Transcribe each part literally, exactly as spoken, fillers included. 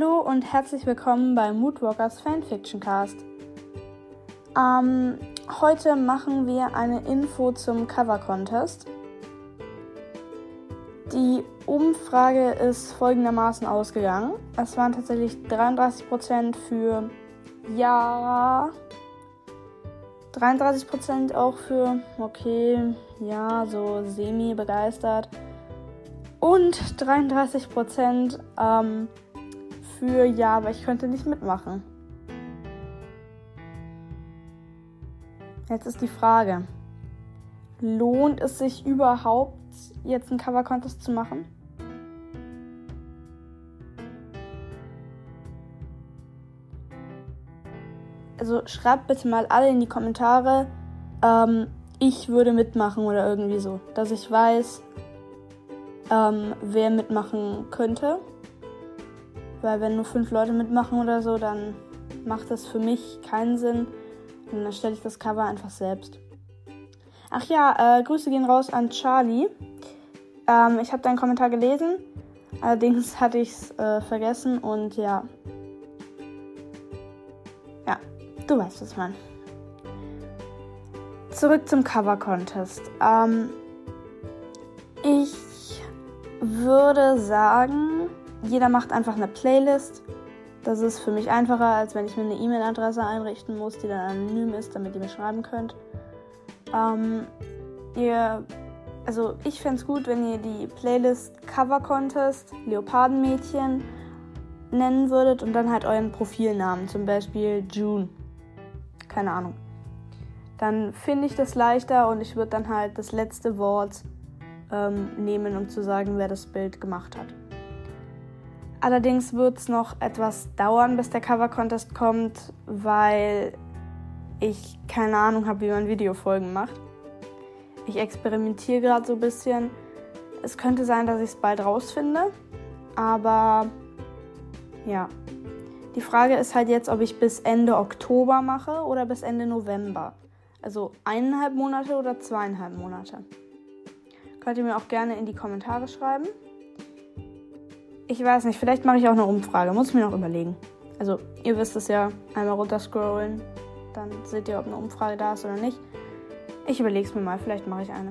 Hallo und herzlich willkommen bei Moodwalkers Fanfiction Cast. Ähm, heute machen wir eine Info zum Cover Contest. Die Umfrage ist folgendermaßen ausgegangen. Es waren tatsächlich dreiunddreißig Prozent für Ja, dreiunddreißig Prozent auch für okay, ja, so semi begeistert und dreiunddreißig Prozent ähm, für Ja, aber ich könnte nicht mitmachen. Jetzt ist die Frage, lohnt es sich überhaupt, jetzt einen Cover-Contest zu machen? Also schreibt bitte mal alle in die Kommentare, ähm, ich würde mitmachen oder irgendwie so, dass ich weiß, ähm, wer mitmachen könnte. Weil wenn nur fünf Leute mitmachen oder so, dann macht das für mich keinen Sinn. Und dann stelle ich das Cover einfach selbst. Ach ja, äh, Grüße gehen raus an Charlie. Ähm, ich habe deinen Kommentar gelesen. Allerdings hatte ich es äh, vergessen und ja. Ja, du weißt, was ich meine. Zurück zum Cover-Contest. Ähm, ich würde sagen, jeder macht einfach eine Playlist. Das ist für mich einfacher, als wenn ich mir eine E-Mail-Adresse einrichten muss, die dann anonym ist, damit ihr mir schreiben könnt. Ähm, ihr, also ich fände es gut, wenn ihr die Playlist Cover Contest Leopardenmädchen nennen würdet und dann halt euren Profilnamen, zum Beispiel June. Keine Ahnung. Dann finde ich das leichter und ich würde dann halt das letzte Wort ähm, nehmen, um zu sagen, wer das Bild gemacht hat. Allerdings wird es noch etwas dauern, bis der Cover-Contest kommt, weil ich keine Ahnung habe, wie man Videofolgen macht. Ich experimentiere gerade so ein bisschen. Es könnte sein, dass ich es bald rausfinde, aber ja. Die Frage ist halt jetzt, ob ich bis Ende Oktober mache oder bis Ende November. Also eineinhalb Monate oder zweieinhalb Monate. Könnt ihr mir auch gerne in die Kommentare schreiben. Ich weiß nicht, vielleicht mache ich auch eine Umfrage, muss ich mir noch überlegen. Also, ihr wisst es ja, einmal runterscrollen, dann seht ihr, ob eine Umfrage da ist oder nicht. Ich überlege es mir mal, vielleicht mache ich eine.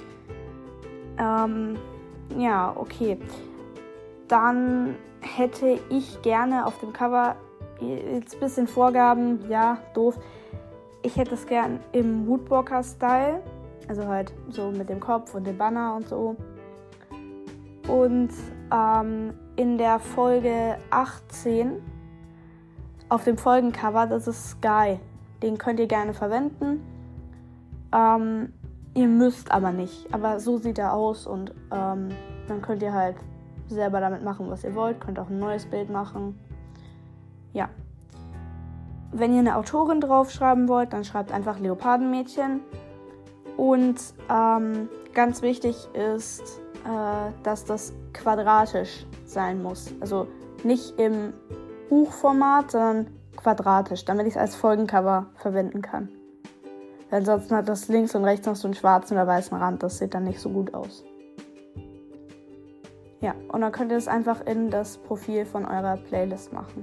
Ähm, ja, okay. Dann hätte ich gerne auf dem Cover, jetzt ein bisschen Vorgaben, ja, doof. Ich hätte es gern im Moodwalker-Style, also halt so mit dem Kopf und dem Banner und so. Und ähm, in der Folge achtzehn auf dem Folgencover, das ist Sky. Den könnt ihr gerne verwenden. Ähm, ihr müsst aber nicht. Aber so sieht er aus und ähm, dann könnt ihr halt selber damit machen, was ihr wollt. Könnt auch ein neues Bild machen. Ja. Wenn ihr eine Autorin draufschreiben wollt, dann schreibt einfach Leopardenmädchen. Und ähm, ganz wichtig ist, äh, dass das quadratisch sein muss. Also nicht im Buchformat, sondern quadratisch, damit ich es als Folgencover verwenden kann. Weil ansonsten hat das links und rechts noch so einen schwarzen oder weißen Rand. Das sieht dann nicht so gut aus. Ja, und dann könnt ihr es einfach in das Profil von eurer Playlist machen.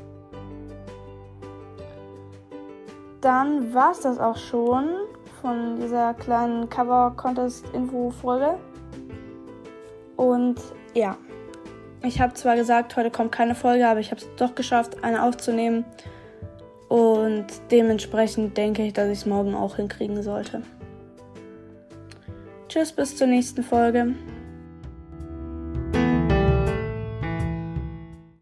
Dann war es das auch schon von dieser kleinen Cover-Contest-Info-Folge. Und ja, ich habe zwar gesagt, heute kommt keine Folge, aber ich habe es doch geschafft, eine aufzunehmen. Und dementsprechend denke ich, dass ich es morgen auch hinkriegen sollte. Tschüss, bis zur nächsten Folge.